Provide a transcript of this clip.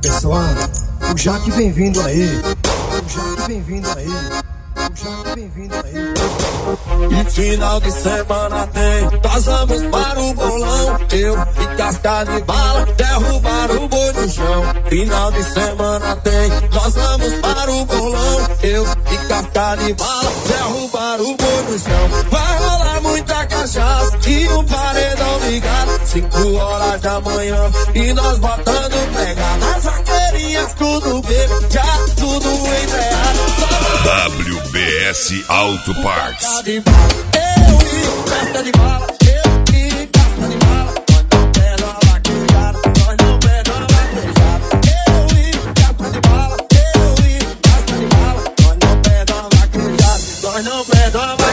Pessoal, o Jaque bem-vindo aí. O Jaque bem-vindo aí. O Jaque bem-vindo aí. E final de semana tem, nós vamos para o bolão. Eu e casca de bala, derrubar o boi no chão. Final de semana tem, nós vamos para o bolão. Eu e casca de bala, derrubar o boi no chão. Vai rolar muita cachaça e um paredão ligado. 5 horas da manhã e nós botando pegar. Nas vaqueirinhas tudo bebo, já tudo embreado. WBS Auto Parts. Eu e casca de bala, eu e casca de bala. Nós não pega uma vaquejada, nós não pega uma vaquejada. Eu e casca de bala, eu e casca de bala. Nós não pega uma vaquejada, nós não pega uma vaquejada.